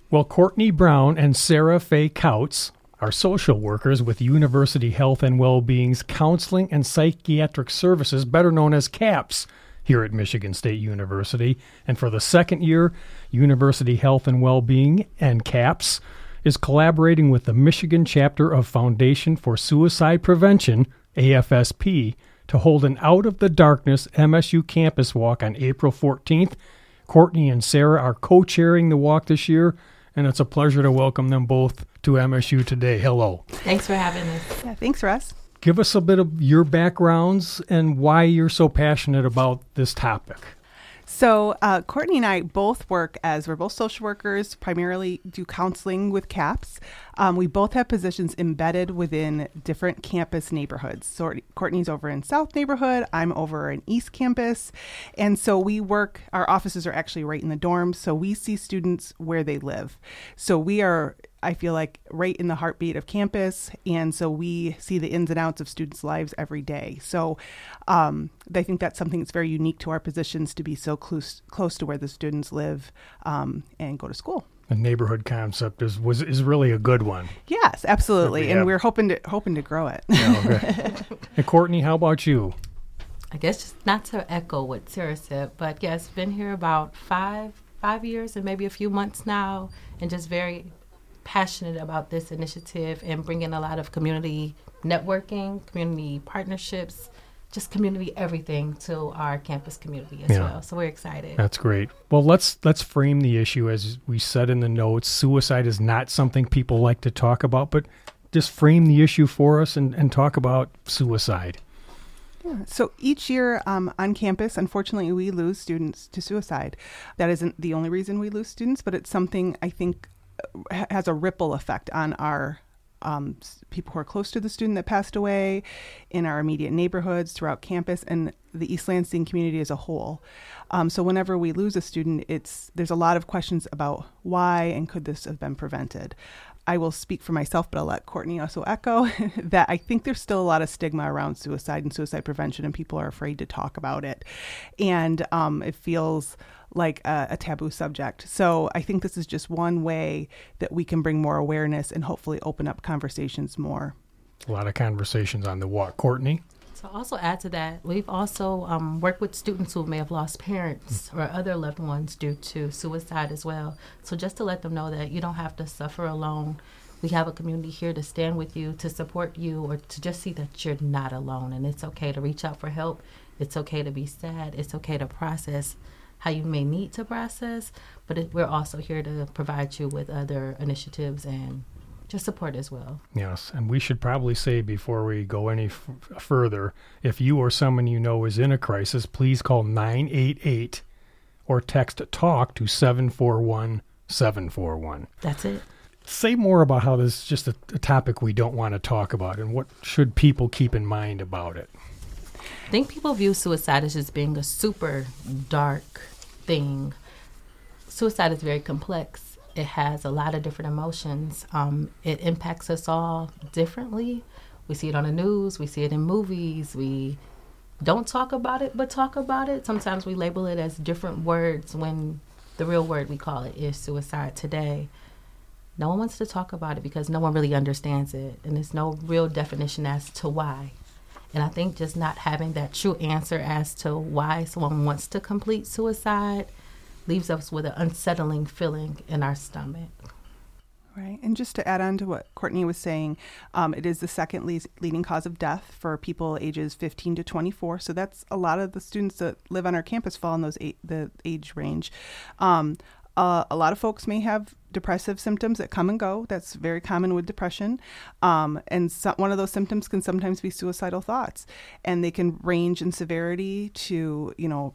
Well, Courtney Brown and Sarah Faye Couts are social workers with University Health and Wellbeing's Counseling and Psychiatric Services, better known as CAPS, here at Michigan State University. And for the second year, University Health and Wellbeing and CAPS is collaborating with the Michigan chapter of Foundation for Suicide Prevention, AFSP, to hold an Out of the Darkness MSU campus walk on April 14th. Courtney and Sarah are co-chairing the walk this year, and it's a pleasure to welcome them both to MSU today. Hello. Thanks for having us. Yeah, thanks, Russ. Give us a bit of your backgrounds and why you're so passionate about this topic. So Courtney and I both we're both social workers, primarily do counseling with CAPS. We both have positions embedded within different campus neighborhoods. So Courtney's over in South neighborhood, I'm over in East campus. And so our offices are actually right in the dorms. So we see students where they live. So we are, I feel like, right in the heartbeat of campus. And so we see the ins and outs of students' lives every day. So I think that's something that's very unique to our positions, to be so close to where the students live and go to school. The neighborhood concept is really a good one. Yes, absolutely. And we're hoping to grow it. Yeah, okay. And Courtney, how about you? I guess just not to echo what Sarah said, but yes, been here about five years and maybe a few months now, and just very passionate about this initiative and bringing a lot of community networking, community partnerships, just community everything to our campus community as well. So we're excited. That's great. Well, let's frame the issue as we said in the notes. Suicide is not something people like to talk about, but just frame the issue for us and talk about suicide. Yeah. So each year on campus, unfortunately, we lose students to suicide. That isn't the only reason we lose students, but it's something I think has a ripple effect on our people who are close to the student that passed away, in our immediate neighborhoods, throughout campus, and the East Lansing community as a whole. So whenever we lose a student, there's a lot of questions about why and could this have been prevented. I will speak for myself, but I'll let Courtney also echo that I think there's still a lot of stigma around suicide and suicide prevention, and people are afraid to talk about it. And it feels like a taboo subject. So I think this is just one way that we can bring more awareness and hopefully open up conversations more. A lot of conversations on the walk. Courtney? So also add to that, we've also worked with students who may have lost parents or other loved ones due to suicide as well. So just to let them know that you don't have to suffer alone. We have a community here to stand with you, to support you, or to just see that you're not alone. And it's okay to reach out for help. It's okay to be sad. It's okay to process how you may need to process. But we're also here to provide you with other initiatives and just support as well. Yes, and we should probably say before we go any further, if you or someone you know is in a crisis, please call 988 or text TALK to 741-741. That's it. Say more about how this is just a topic we don't want to talk about, and what should people keep in mind about it? I think people view suicide as just being a super dark thing. Suicide is very complex. It has a lot of different emotions. It impacts us all differently. We see it on the news. We see it in movies. We don't talk about it, but talk about it. Sometimes we label it as different words when the real word we call it is suicide today. No one wants to talk about it because no one really understands it, and there's no real definition as to why. And I think just not having that true answer as to why someone wants to complete suicide leaves us with an unsettling feeling in our stomach. Right. And just to add on to what Courtney was saying, it is the second leading cause of death for people ages 15 to 24. So that's a lot of the students that live on our campus fall in the age range. A lot of folks may have depressive symptoms that come and go. That's very common with depression. And one of those symptoms can sometimes be suicidal thoughts. And they can range in severity to,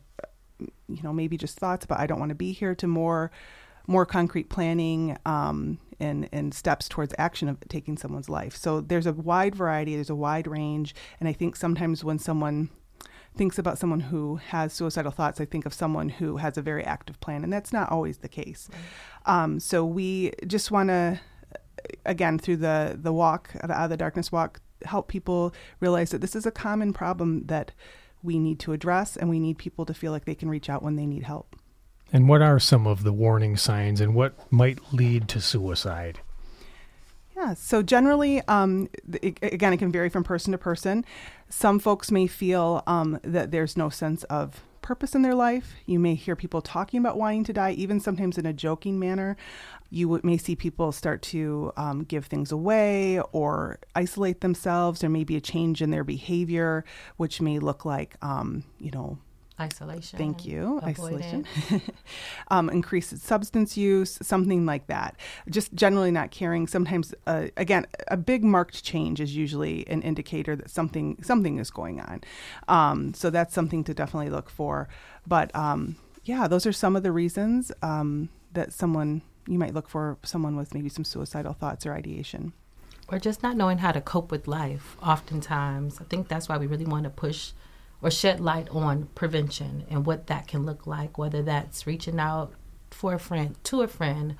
maybe just thoughts about I don't want to be here, to more concrete planning and steps towards action of taking someone's life. So there's a wide variety, there's a wide range. And I think sometimes when someone thinks about someone who has suicidal thoughts, I think of someone who has a very active plan, and that's not always the case. Right. So we just want to, again, through the walk, the Out of the Darkness walk, help people realize that this is a common problem that we need to address, and we need people to feel like they can reach out when they need help. And what are some of the warning signs and what might lead to suicide? Yeah, so generally, again, it can vary from person to person. Some folks may feel that there's no sense of purpose in their life. You may hear people talking about wanting to die, even sometimes in a joking manner. You may see people start to give things away or isolate themselves. There may be a change in their behavior, which may look like, isolation. Thank you. Avoidance. Isolation. Increased substance use, something like that. Just generally not caring. Sometimes, again, a big marked change is usually an indicator that something is going on. So that's something to definitely look for. But those are some of the reasons that you might look for someone with maybe some suicidal thoughts or ideation. Or just not knowing how to cope with life. Oftentimes, I think that's why we really want to push or shed light on prevention and what that can look like, whether that's reaching out to a friend,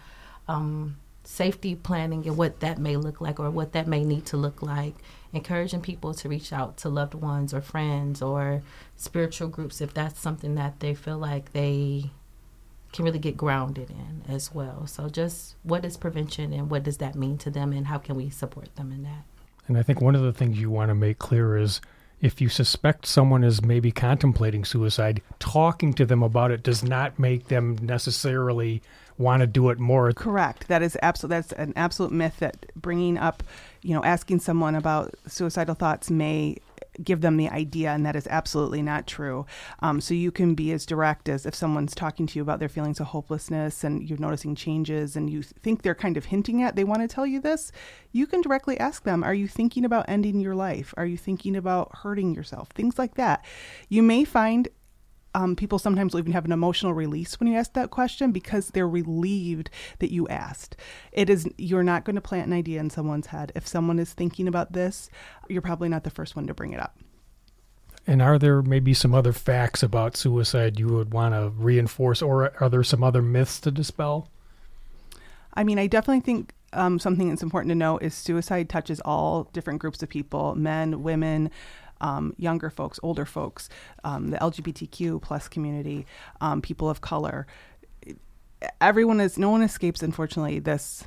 safety planning and what that may look like or what that may need to look like, encouraging people to reach out to loved ones or friends or spiritual groups if that's something that they feel like they can really get grounded in as well. So just what is prevention and what does that mean to them and how can we support them in that? And I think one of the things you want to make clear is if you suspect someone is maybe contemplating suicide, talking to them about it does not make them necessarily want to do it more. Correct. That's an absolute myth that bringing up, asking someone about suicidal thoughts may give them the idea, and that is absolutely not true. So you can be as direct as if someone's talking to you about their feelings of hopelessness and you're noticing changes and you think they're kind of hinting at they want to tell you this, you can directly ask them, are you thinking about ending your life? Are you thinking about hurting yourself? Things like that. You may find people sometimes will even have an emotional release when you ask that question because they're relieved that you asked. You're not going to plant an idea in someone's head. If someone is thinking about this, you're probably not the first one to bring it up. And are there maybe some other facts about suicide you would want to reinforce, or are there some other myths to dispel? I mean, I definitely think something that's important to know is suicide touches all different groups of people, men, women, younger folks, older folks, the LGBTQ plus community, people of color. No one escapes, unfortunately, this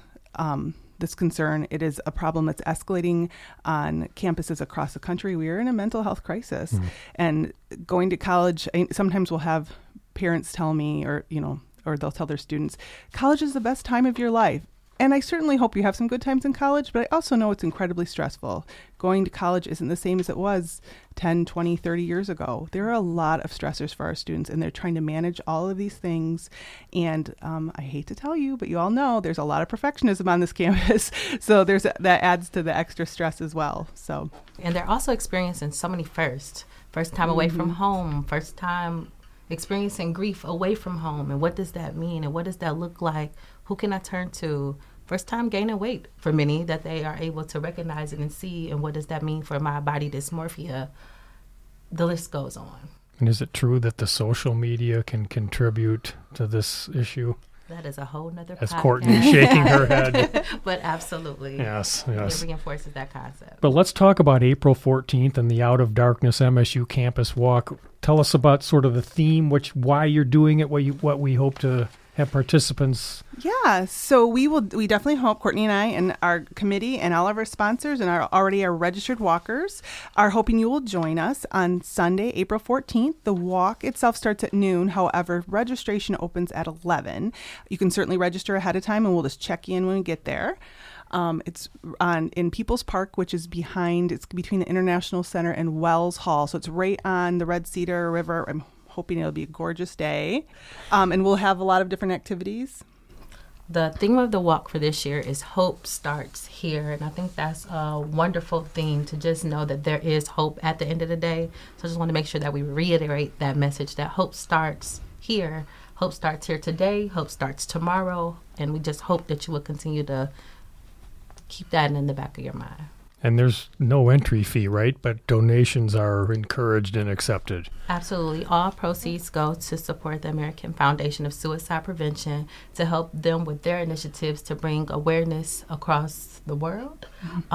concern. It is a problem that's escalating on campuses across the country. We are in a mental health crisis. And going to college, sometimes we'll have parents tell me, or they'll tell their students, college is the best time of your life. And I certainly hope you have some good times in college, but I also know it's incredibly stressful. Going to college isn't the same as it was 10, 20, 30 years ago. There are a lot of stressors for our students, and they're trying to manage all of these things. And I hate to tell you, but you all know there's a lot of perfectionism on this campus. So that adds to the extra stress as well. So, and they're also experiencing so many first time away from home, first time experiencing grief away from home. And what does that mean? And what does that look like? Who can I turn to? First time gaining weight for many that they are able to recognize it and see. And what does that mean for my body dysmorphia? The list goes on. And is it true that the social media can contribute to this issue? That is a whole nother As podcast. Courtney shaking her head. But absolutely. Yes. It reinforces that concept. But let's talk about April 14th and the Out of Darkness MSU Campus Walk. Tell us about sort of the theme, why you're doing it, what we hope to have participants. Yeah, so we definitely hope, Courtney and I and our committee and all of our sponsors and our registered walkers are hoping you will join us on Sunday, April 14th. The walk itself starts at noon. However, registration opens at 11. You can certainly register ahead of time and we'll just check you in when we get there. It's in People's Park, which is it's between the International Center and Wells Hall. So it's right on the Red Cedar River. I'm hoping it'll be a gorgeous day. And we'll have a lot of different activities. The theme of the walk for this year is Hope Starts Here. And I think that's a wonderful theme to just know that there is hope at the end of the day. So I just want to make sure that we reiterate that message that hope starts here. Hope starts here today. Hope starts tomorrow. And we just hope that you will continue to keep that in the back of your mind. And there's no entry fee, right? But donations are encouraged and accepted. Absolutely. All proceeds go to support the American Foundation of Suicide Prevention to help them with their initiatives to bring awareness across the world.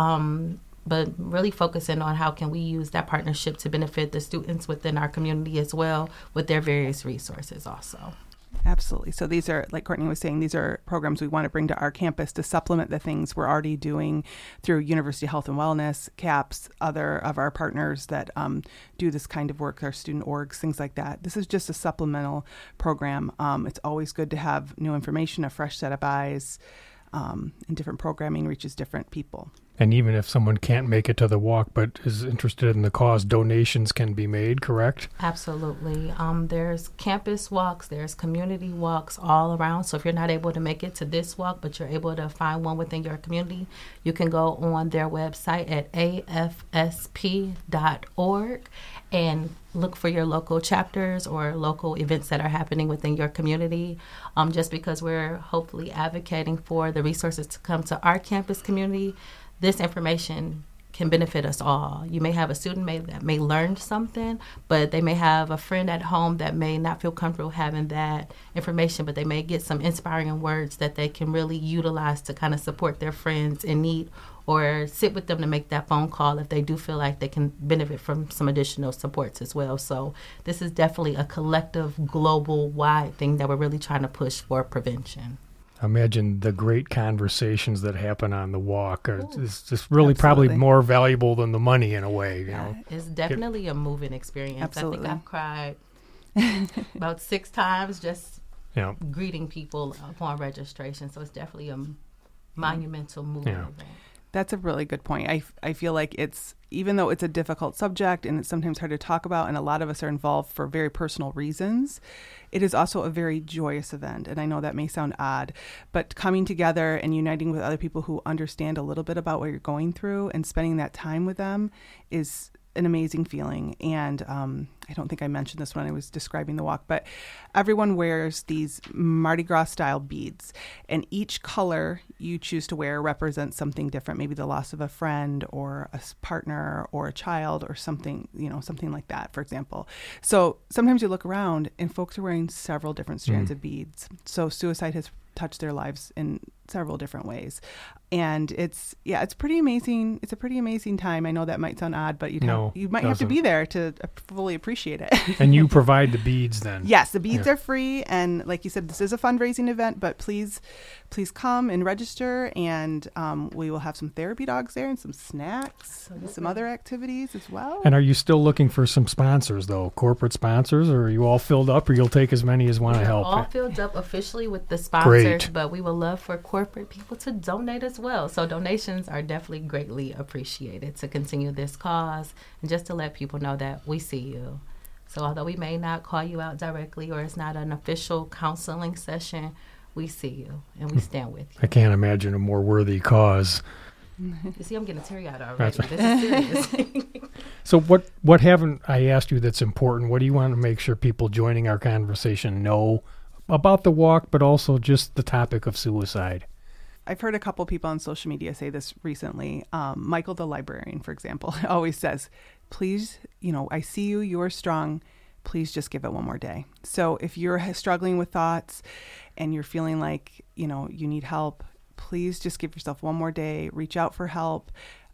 But really focusing on how can we use that partnership to benefit the students within our community as well with their various resources also. Absolutely. So these are, like Courtney was saying, these are programs we want to bring to our campus to supplement the things we're already doing through University Health and Wellness, CAPS, other of our partners that do this kind of work, our student orgs, things like that. This is just a supplemental program. It's always good to have new information, a fresh set of eyes, and different programming reaches different people. And even if someone can't make it to the walk but is interested in the cause, donations can be made, correct? Absolutely. There's campus walks, there's community walks all around. So if you're not able to make it to this walk, but you're able to find one within your community, you can go on their website at afsp.org and look for your local chapters or local events that are happening within your community. Just because we're hopefully advocating for the resources to come to our campus community, this information can benefit us all. You may have a student that may learn something, but they may have a friend at home that may not feel comfortable having that information, but they may get some inspiring words that they can really utilize to kind of support their friends in need, or sit with them to make that phone call if they do feel like they can benefit from some additional supports as well. So this is definitely a collective, global wide thing that we're really trying to push for prevention. Imagine the great conversations that happen on the walk. It's just really Absolutely. Probably more valuable than the money in a way. You know, it's definitely a moving experience. Absolutely. I think I've cried about 6 times just greeting people upon registration. So it's definitely a monumental moving event. That's a really good point. I feel like it's, even though it's a difficult subject and it's sometimes hard to talk about, and a lot of us are involved for very personal reasons, it is also a very joyous event. And I know that may sound odd, but coming together and uniting with other people who understand a little bit about what you're going through and spending that time with them is an amazing feeling. And I don't think I mentioned this when I was describing the walk, but everyone wears these Mardi Gras style beads, and each color you choose to wear represents something different, maybe the loss of a friend or a partner or a child or something, something like that, for example. So sometimes you look around and folks are wearing several different strands of beads. So suicide has touched their lives in several different ways. And it's pretty amazing. It's a pretty amazing time. I know that might sound odd, but you might have to be there to fully appreciate it. And you provide the beads then? Yes, the beads are free. And like you said, this is a fundraising event, but please come and register. And we will have some therapy dogs there and some snacks and some other activities as well. And are you still looking for some sponsors, though? Corporate sponsors? Or are you all filled up, or you'll take as many as want to help? All filled up officially with the sponsors, but we would love for corporate people to donate as well. So donations are definitely greatly appreciated to continue this cause and just to let people know that we see you. So although we may not call you out directly or it's not an official counseling session, we see you and we stand with you. I can't imagine a more worthy cause. You see, I'm getting teary-eyed already. Right. This is serious. So what haven't I asked you that's important? What do you want to make sure people joining our conversation know about the walk, but also just the topic of suicide? I've heard a couple people on social media say this recently. Michael, the librarian, for example, always says, please, I see you, you're strong. Please just give it one more day. So if you're struggling with thoughts and you're feeling like, you need help, please just give yourself one more day, reach out for help.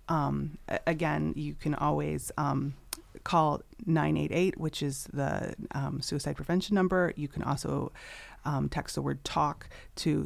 Again, you can always call 988, which is the suicide prevention number. You can also text the word TALK to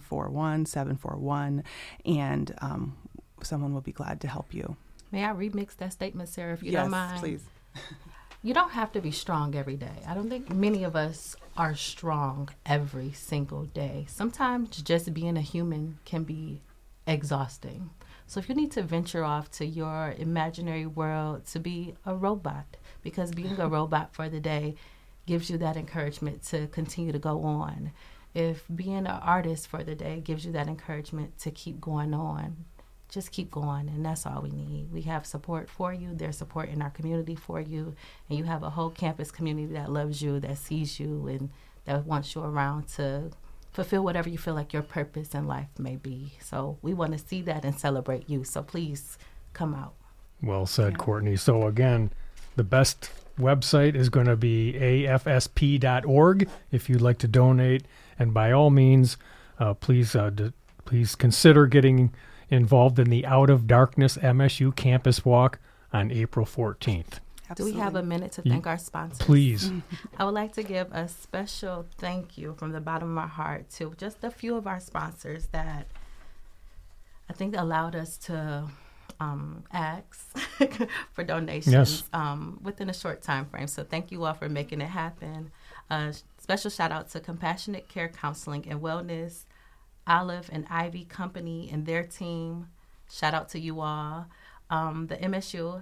741-741, and someone will be glad to help you. May I remix that statement, Sarah, if you don't mind? Yes, please. You don't have to be strong every day. I don't think many of us are strong every single day. Sometimes just being a human can be exhausting. So if you need to venture off to your imaginary world to be a robot, because being a robot for the day gives you that encouragement to continue to go on. If being an artist for the day gives you that encouragement to keep going on, just keep going, and that's all we need. We have support for you. There's support in our community for you, and you have a whole campus community that loves you, that sees you, and that wants you around to fulfill whatever you feel like your purpose in life may be. So we want to see that and celebrate you. So please come out. Well said, Courtney. So again, the best website is going to be afsp.org if you'd like to donate. And by all means, please consider getting involved in the Out of Darkness MSU Campus Walk on April 14th. Absolutely. Do we have a minute to thank our sponsors? Please. I would like to give a special thank you from the bottom of my heart to just a few of our sponsors that I think allowed us to ask for donations within a short time frame. So thank you all for making it happen. Special shout out to Compassionate Care Counseling and Wellness, Olive and Ivy Company and their team. Shout out to you all. The MSU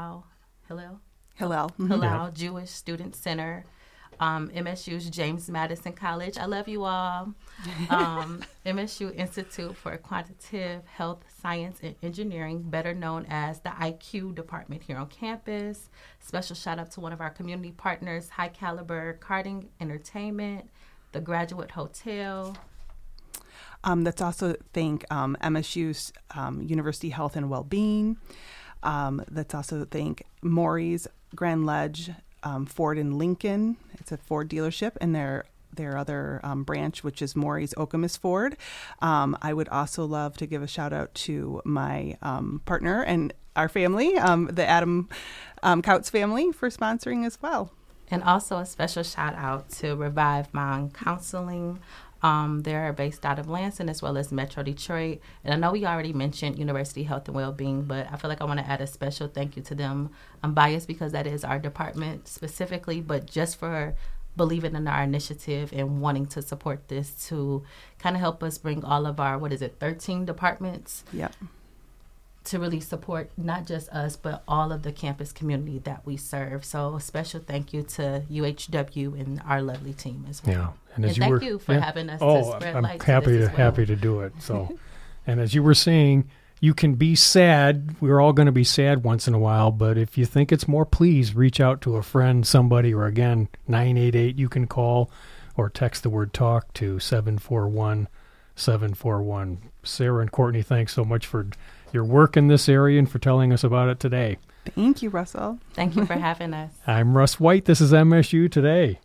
Hillel Jewish Student Center, MSU's James Madison College. I love you all. MSU Institute for Quantitative Health Science and Engineering, better known as the IQ department here on campus. Special shout out to one of our community partners, High Caliber Karting Entertainment, the Graduate Hotel. Let's also thank MSU's University Health and Wellbeing. Let's also thank Maury's Grand Ledge, Ford and Lincoln. It's a Ford dealership, and their other branch, which is Maury's Okemos Ford. I would also love to give a shout out to my partner and our family, the Adam Couts family, for sponsoring as well. And also a special shout out to Revive Mind Counseling. They're based out of Lansing as well as Metro Detroit. And I know we already mentioned University Health and Wellbeing, but I feel like I want to add a special thank you to them. I'm biased because that is our department specifically, but just for believing in our initiative and wanting to support this to kind of help us bring all of our, 13 departments? Yep. To really support not just us, but all of the campus community that we serve. So a special thank you to UHW and our lovely team as well. Yeah. And thank you for having us to spread light to this as well. Happy to do it. So, and as you were saying, you can be sad. We're all going to be sad once in a while, but if you think it's more, please reach out to a friend, somebody, or again, 988 you can call or text the word TALK to 741-741. Sarah and Courtney, thanks so much for your work in this area and for telling us about it today. Thank you, Russell. Thank you for having us. I'm Russ White. This is MSU Today.